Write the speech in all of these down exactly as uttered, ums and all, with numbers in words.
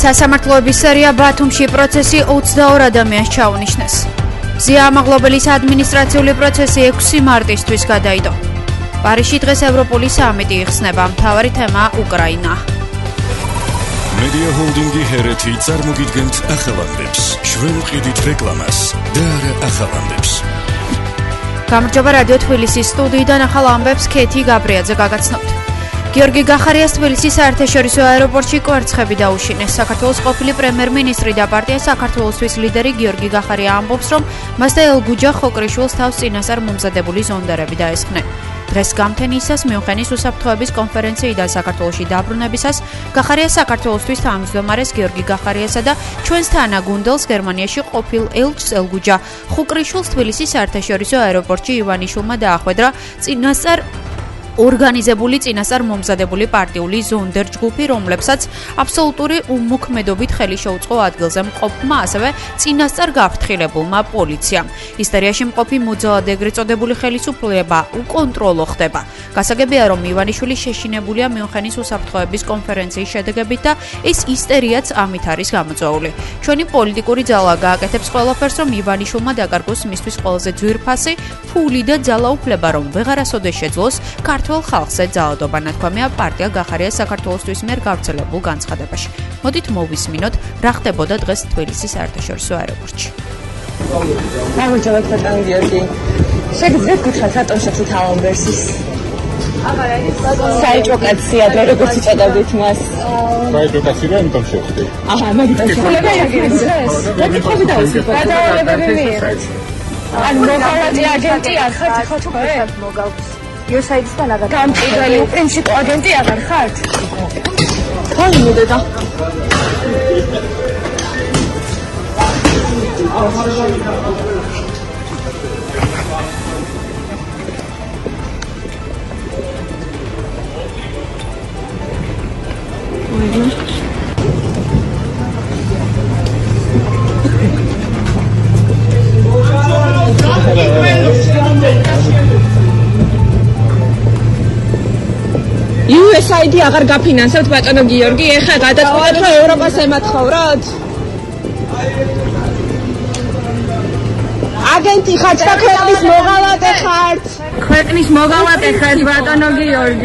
სასამართლოების სერია ბათუმში პროცესი ოცდაორ ადამიანს ჩაუნიშნეს. ზიამაღლობელის ადმინისტრაციული პროცესი ექვსი მარტისთვის გადაიდო. პარიზში დღეს ევროპული სამიტი იხსნება. მთავარი თემა უკრაინა. Media Holdingi ჰერეთი წარმოგიდგენთ ახალამდებს. ჩვენ ვყიდით რეკლამას და არა ახალამდებს. გამარჯობა რადიო თბილისის სტუდიიდან ახალ ამბებს ქეთი გაბრიაძე გაგაცნობთ. გიორგი გახარიას თბილისის საერთაშორისო აეროპორტში კვერცხები დაუშინეს. საქართველოს ყოფილი პრემიერ-მინისტრი და პარტია საქართველოსთვის ლიდერი გიორგი გახარია ამბობს, რომ მას და ელგუჯა ხოკრიშვილს თავს წინასწარ მომზადებული ზონდერები დაესხნენ. დღეს გამთენიისას მიუნხენის უსაფრთხოების კონფერენციიდან საქართველოში დაბრუნებისას გახარია საქართველოსთვის თავმჯდომარეს გიორგი გახარიასა და ჩვენს თანაგუნდელს გერმანიაში ყოფილ ელჩს ელგუჯა ხოკრიშვილს თბილისის საერთაშორისო აეროპორტში ივანიშვილმა დაახვედრა წინასწარ ორგანიზებული წინასწარ მომზადებული პარტიული ზონდერ ჯგუფი, რომლებსაც აბსოლუტური უმოქმედობით ხელი შეუწყო ადგილზე მყოფმა, ასევე წინასწარ გაფრთხილებულმა პოლიციამ. ისტერიაში მყოფი მოძალადე ეგრეთ წოდებული ხელისუფლება უკონტროლო ხდება. გასაგებია, რომ ივანიშვილი შეშინებულია მიუნხენის უსაფრთხოების კონფერენციის შედეგებით და ეს ისტერიაც ამით არის გამოწვეული. ჩვენი პოლიტიკური ძალა გააკეთებს ყველაფერს, რომ ივანიშვილმა დაკარგოს მისთვის ყველაზე ძვირფასი ფული და ძალაუფლება, რომ ვეღარასოდეს შეძლოს ქართველ ხალხზე ძალადობა, ნათქვამია პარტია გახარიას საქართველოსთვის მიერ გავრცელებულ განცხადებაში. მოდით მოვისმინოთ, რა ხდებოდა დღეს თბილისის საერთაშორისო აეროპორტში. გამარჯობა ბატონ გიორგი. შეგიძლიათ გითხრათ რატომ შეხვდით ამბერსის? საეჯოკაცია და როგორც იწოდებთ მას. საეჯოკაცია ამიტომ შეხვდი. აჰა, მაგიტომ შეხვდება აგენტს. მოგიწევი დავუსვით. გადავალებები მიიღეთ. ან მოხალატი აგენტი არ ხართ ხო თქვენ? მოგავს. იოსაიდისთან აღარ გამჭირველი უპრინციპო აგენტი აღარ ხართ? ხო, იმედა. იუ ეს აი დი აღარ გაფინანსებთ ბატონო გიორგი, ეხლა გადაწყვეტეთ რომ ევროპას ემათხოვროთ? აგენტი ხართ და ქვეყნის მოღალატე ხართ? ქვეყნის მოღალატე ხართ ბატონო გიორგი.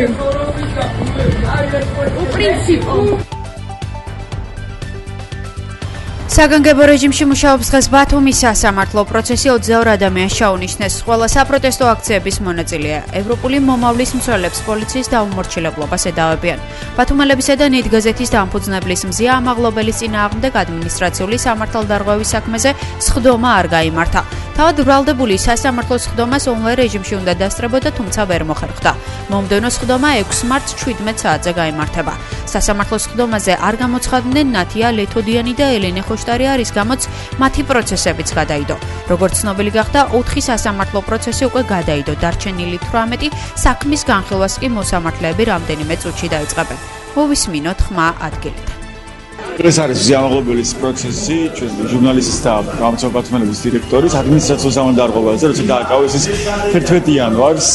უპრინციპო საგანგებო რეჟიმში მუშაობს დღეს ბათუმის სასამართლო. პროცესი ოცდაორ ადამიანს ჩაუნიშნეს. ყველა საპროტესტო აქციების მონაწილეა. ევროპული მომავლის მცველებს პოლიციის დაუმორჩილებლობას ედავებიან. ბათუმელებისა და ნით გაზეთის დამფუძნებლის მზია ამაღლობელის წინააღმდეგ ადმინისტრაციული სამართალდარღვევის საქმეზე სხდომა არ გაიმართა. თავად ბრალდებული სასამართლოს სხდომას ონლაინ რეჟიმში უნდა დასწრებოდა, თუმცა ვერ მოხერხდა. მომდევნო სხდომა ექვსი მარტს შვიდმეტ საათზე გაიმართება. სასამართლოს სხდომაზე არ გამოცხადდნენ ნათია ლეთოდიანი და ელენე ხოშტარია, რის გამოც მათი პროცესებიც გადაიდო. როგორც ცნობილი გახდა, ოთხი სასამართლო პროცესი უკვე გადაიდო, დარჩენილი თვრამეტი საქმის განხილვას კი მოსამართლეები რამდენიმე წუთში დაიწყებენ. მოვისმინოთ ხმა ადგილიდან. ეს არის ზიამაღლობელის პროცესი, ჩვენ ჟურნალისტთა გამოცდილების დირექტორის ადმინისტრაციულ სამართალდარღვევაზე, როცა დააკავეს ის თერთმეტი იანვარს,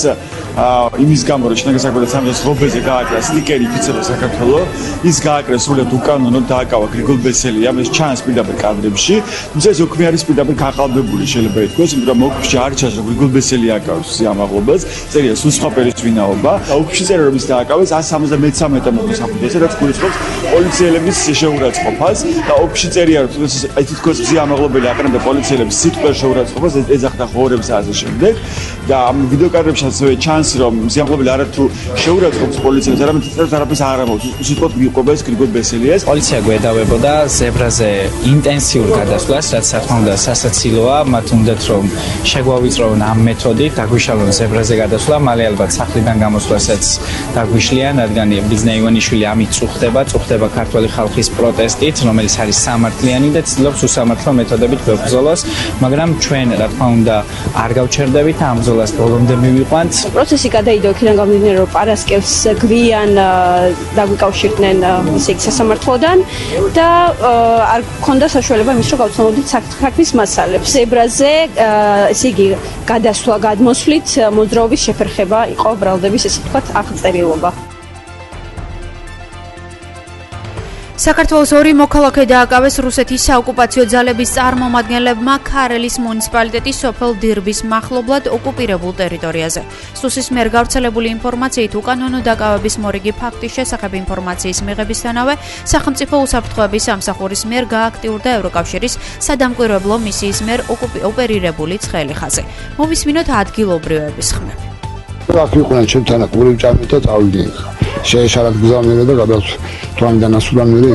იმის გამო რომ შინაგან საქმეთა სამინისტროს ღობეზე გააკრა სტიკერი ფიცება საქართველოს, ის გააკრა სრულად უკანონოდ, დააკავა გრიგოლ ბესელიამ, ეს ჩანს პირდაპირ კადრებში, თუმცა ეს უქმე არის პირდაპირ გაყალბებული, შეიძლება ითქვას, იმიტომ რომ მოკში არ ჩანს რომ გრიგოლ ბესელია აკავს ზიამაღლობელს, წერია სულ სხვა პირის ვინაობა, და უქმში წერია რომ ის დააკავეს εκατს სამოცდამეცამეტე მოხდა საფუძველზე, რაც გულისხმობს პოლიციელების შეურაცხყოფას და ოფში წერია რომ აი თითქოს ზიამაღლობელი აყენებდა პოლიციელების სიტყვერ შეურაცხყოფას, ეძახდა ღორებს და ასე შემდეგ და ამ ვიდეოკადრებში ასევე ჩანს რომ ზიამაღლობელი არათუ შეურაცხყოფს პოლიციელებს, არამედ თითქოს არაფერს არ ამბობს, უსიტყვოდ მიყვება ეს გრიგოლ ბესელიას. პოლიცია გვედავებოდა ზებრაზე ინტენსიურ გადასვლას, რაც რა თქმა უნდა სასაცილოა, მათ უნდათ რომ შეგვავიწროვონ ამ მეთოდით, დაგვიშალონ ზებრაზე გადასვლა, მალე ალბათ სახლიდან გამოსვლასაც დაგვიშლიან, რადგან ბიზნე ივანიშვილი ამით წუხდება, წუხდება ქართველი ხალხის პროტესტით, რომელიც არის სამართლიანი და ცდილობს უსამართლო მეთოდებით გვებრძოლოს, მაგრამ ჩვენ რა თქმა უნდა არ გავჩერდებით ამ ბრძოლას ბოლომდე მივიყვანთ. პროცესი გადაიდო იქიდან გამომდინარე, რომ პარასკევს გვიან დაგვიკავშირდნენ ისე იქ სასამართლოდან და არ გქონდა საშუალება იმის რომ გავცნობდით საქმის მასალებს. ზებრაზე ესე იგი გადასვლა გადმოსვლით მოძრაობის შეფერხება იყო ბრალდების ესე ვთქვათ აღწერილობა. საქართველოს ორი მოქალაქე დააკავეს რუსეთის საოკუპაციო ძალების წარმომადგენლებმა ქარელის მუნიციპალიტეტის სოფელ დირბის მახლობლად ოკუპირებულ ტერიტორიაზე. სუსის მიერ გავრცელებული ინფორმაციით უკანონო დაკავების მორიგი ფაქტის შესახებ ინფორმაციის მიღებისთანავე სახელმწიფო უსაფრთხოების სამსახურის მიერ გააქტიურდა ევროკავშირის სადამკვირვებლო მისიის მიერ ოპერირებული ცხელი ხაზი. მოვისმინოთ ადგილობრივების ხმები. აქ იყვნენ ჩემთან ყური ჭამეთ და წავიდნენ. შეეშალათ გზამერე და გადავწ თვამდან ასულან მერე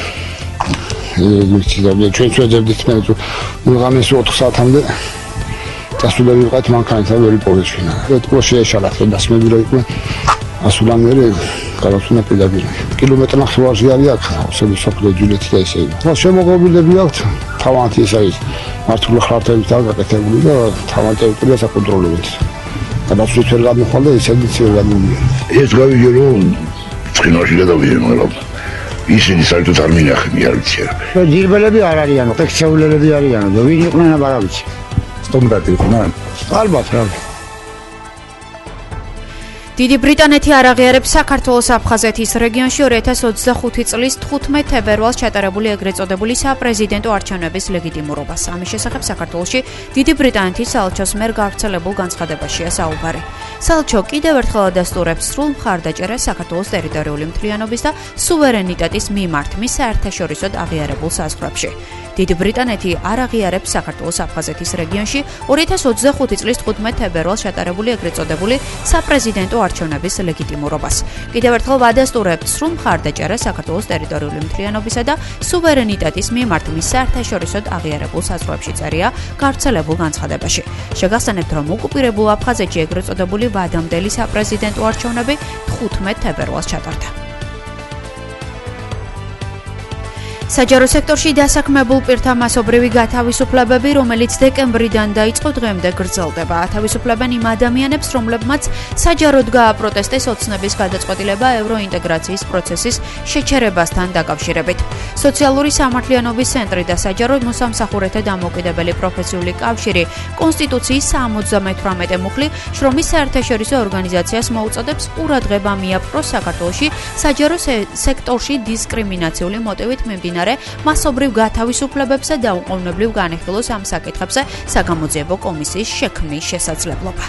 იქ ჩვენ შეძებდით მე უღამეს ოთხ საათამდე დასულები ვიყავით მანქანით ვერ იპოვეჩვენა. ეთქო შეეშალათ და დასმები რო იყვნენ ასულან მერე გადავწუნა პედაგოგი. კილომეტრი ნახევარში არის აქ სოფელი სოფელი ჯულეთი და ესე. ხო შემოგობილები აქვთ თავანთი ეს არის მართული ხარტებით დაგაკეთებული და თავანთი ტერიტორიას აკონტროლებთ. გადავწუთ ვერ გამიხვალ და ისედაც ვერ გამივიდა. ეს გავიგე რომ წინაში გადავიდე მაგრამ ისინი საერთოდ არ მინახები არ ვიცი რა. ძირბელები არ არიანო, ექცეულელები არიანო და ვინ იყვნენ აბა რა ვიცი. სტომბრად იყვნენ? ალბათ რა. დიდი ბრიტანეთი არ აღიარებს საქართველოს აფხაზეთის რეგიონში ორი ათას ოცდახუთი წლის თხუთმეტ თებერვალს ჩატარებული ეგრეთ წოდებული საპრეზიდენტო არჩევნების ლეგიტიმურობას. ამის შესახებ საქართველოში დიდი ბრიტანეთის საელჩოს მიერ გავრცელებულ განცხადებაშია საუბარი. საელჩო კიდევ ერთხელ ადასტურებს სრულ მხარდაჭერას საქართველოს ტერიტორიული მთლიანობის და სუვერენიტეტის მიმართ მის საერთაშორისოდ აღიარებულ საზღვრებში. დიდი ბრიტანეთი არ აღიარებს საქართველოს აფხაზეთის რეგიონში ორი ათას ოცდახუთი წლის თხუთმეტ თებერვალს ჩატარებული ეგრეთ წოდებული საპრეზიდენტო არჩევნების ლეგიტიმურობას. კიდევ ერთხელ ვადასტურებთ სრულ მხარდაჭერას საქართველოს ტერიტორიული მთლიანობისა და სუვერენიტეტის მიმართ მის საერთაშორისოდ აღიარებულ საზღვრებში წერია გავრცელებულ განცხადებაში. შეგახსენებთ, რომ ოკუპირებულ აფხაზეთში ეგრეთ წოდებული ვადამდელი საპრეზიდენტო არჩევნები თხუთმეტ თებერვალს ჩატარდა. საჯარო სექტორში დასაქმებულ პირთა მასობრივი გათავისუფლებები, რომელიც დეკემბრიდან დაიწყო, დღემდე გრძელდება. ათავისუფლებენ იმ ადამიანებს, რომლებმაც საჯაროდ გააპროტესტეს ოცნების გადაწყვეტილება ევროინტეგრაციის პროცესის შეჩერებასთან დაკავშირებით. სოციალური სამართლიანობის ცენტრი და საჯარო მოსამსახურეთა დამოუკიდებელი პროფესიული კავშირი კონსტიტუციის სამოცდამეთვრამეტე მუხლი შრომის საერთაშორისო ორგანიზაციას მოუწოდებს ყურადღება მიაპყროს საქართველოში საჯარო სექტორში დისკრიმინაციული მოტივით მიმდინარე მასობრივ გათავისუფლებებსა და უყოვნებლივ განეხილოს ამ საკითხებზე საგამოძიებო კომისიის შექმნის შესაძლებლობა.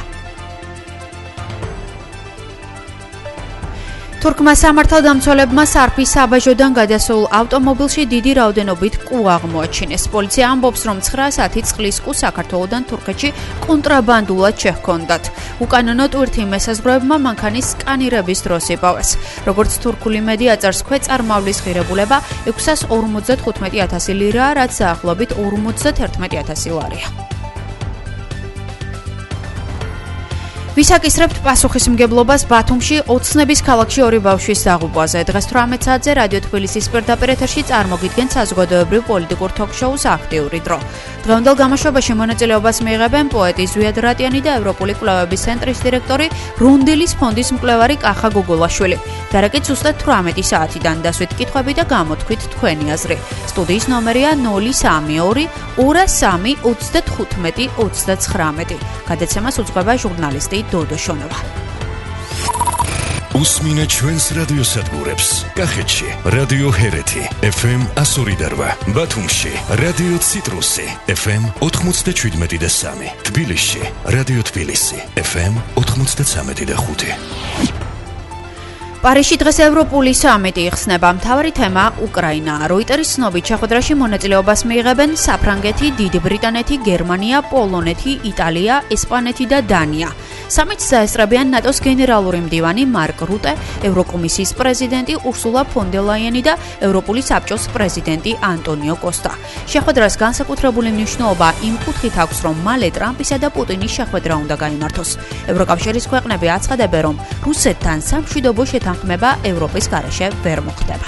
თურქმა სამართალდამცველებმა სარფის საბაჟოდან გადასულ ავტომობილში დიდი რაოდენობით კუ აღმოაჩინეს. პოლიცია ამბობს, რომ ცხრა საათი წყლის კუ საქართველოდან თურქეთში კონტრაბანდულად შეჰქონდათ. უკანონო ტვირთი მესაზღვრეებმა მანქანის სკანირების დროს იპოვეს. როგორც თურქული მედია წერს, ქვეწარმავლის ღირებულება ექვსას ორმოცდათხუთმეტი ათასი ლირაა, რაც დაახლოებით ორმოცდაათერთმეტი ათასი ლარია. ვისაკისრებთ პასუხისმგებლობას ბათუმში ოცნების ქალაქში ორი ბავშვის დაღუპვაზე. დღეს თვრამეტ საათზე რადიო თბილისის პირდაპირ ეთერში წარმოგიდგენთ საზოგადოებრივ პოლიტიკურ თოქ-შოუს აქტიური დრო. დღევანდელ გამოშვებაში მონაწილეობას მიიღებენ პოეტი ზვიად რატიანი და ევროპული კვლევების ცენტრის დირექტორი რუნდილის ფონდის მკვლევარი კახა გოგოლაშვილი. დარეკით ზუსტად თვრამეტი საათიდან დასვით კითხვები და გამოთქვით თქვენი აზრი. სტუდიის ნომერია ნული სამი ორი ორ სამი ოცდათხუთმეტი ოცდაცხრამეტი. გადაცემას უძღვება ჟურნალისტი დოდო შონოვა. უსმინე ჩვენს რადიოსადგურებს. კახეთში რადიო ჰერეთი ეფ ემ εκατო ორი და რვა, ბათუმში რადიო ციტრუსი ეფ ემ ოთხმოცდაშვიდმეტი და სამი, თბილისში რადიო თბილისი ეფ ემ ოთხმოცდაცამეტი და ხუთი. პარიზში დღეს ევროპული სამიტი იხსნება. მთავარი თემა უკრაინაა. როიტერის ცნობით შეხვედრაში მონაწილეობას მიიღებენ საფრანგეთი, დიდი ბრიტანეთი, გერმანია, პოლონეთი, იტალია, ესპანეთი და დანია. სამიტს დაესწრებიან ნატოს გენერალური მდივანი მარკ რუტე, ევროკომისიის პრეზიდენტი ურსულა ფონ დერ ლაიენი და ევროპული საბჭოს პრეზიდენტი ანტონიო კოსტა. შეხვედრას განსაკუთრებული მნიშვნელობა იმ კუთხით აქვს, რომ მალე ტრამპისა და პუტინის შეხვედრა უნდა გაიმართოს. ევროკავშირის ქვეყნები აცხადებენ, რომ რუსეთთან სამშვიდობო შეთანხმება ევროპის გარეშე ვერ მოხდება.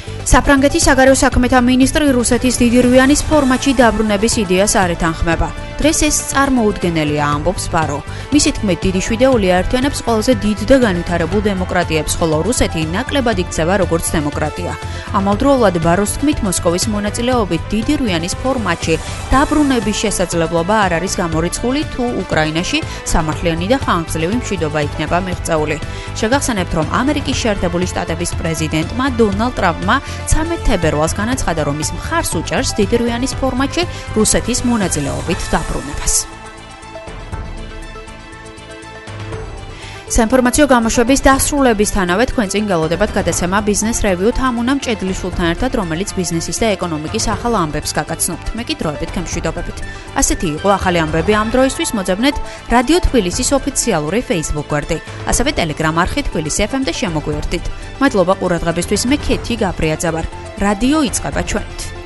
საფრანგეთის საგარეო საქმეთა მინისტრი რუსეთის დიდი რვიანის ფორმატში დაბრუნების იდეას არ ეთანხმება. დღეს ეს წარმოუდგენელია, ამბობს ბარო. მისი თქმით, დიდი შვიდეული აერთიანებს ყველაზე დიდ და განვითარებულ დემოკრატიებს, ხოლო რუსეთი ნაკლებად იქცევა როგორც დემოკრატია. ამავდროულად ბაროს თქმით, მოსკოვის მონაწილეობით დიდი რვიანის ფორმატში დაბრუნების შესაძლებლობა არ არის გამორიცხული, თუ უკრაინაში სამართლიანი და ხანგრძლივი მშვიდობა იქნება მიღწეული. შეგახსენებთ, რომ ამერიკის შეერთებული შტატების პრეზიდენტმა დონალდ ტრამპმა ცამეტ თებერვალს განაცხადა, რომ ის მხარს უჭერს დიდი რვიანის ფორმატში რუსეთის მონაწილეობით დაბრუნებას. საინფორმაციო გამოშვების დასრულებისთანავე თქვენ წინ გელოდებათ გადაცემა Business Review-თ ამუნამ ჭედლიშვილთან ერთად, რომელიც ბიზნესის და ეკონომიკის ახალ ამბებს გაგაცნობთ. მე კი დროებით გემშვიდობებით. ასეთი იყო ახალი ამბები ამ დროისთვის, მოძებნეთ რადიო თბილისის ოფიციალური Facebook გვერდი, ასევე Telegram არხი თბილისი ეფ ემ და შემოგვიერთდით. მადლობა ყურადღებისთვის, მე ქეთი გაბრიაძე ვარ. რადიო იწყება ჩვენით.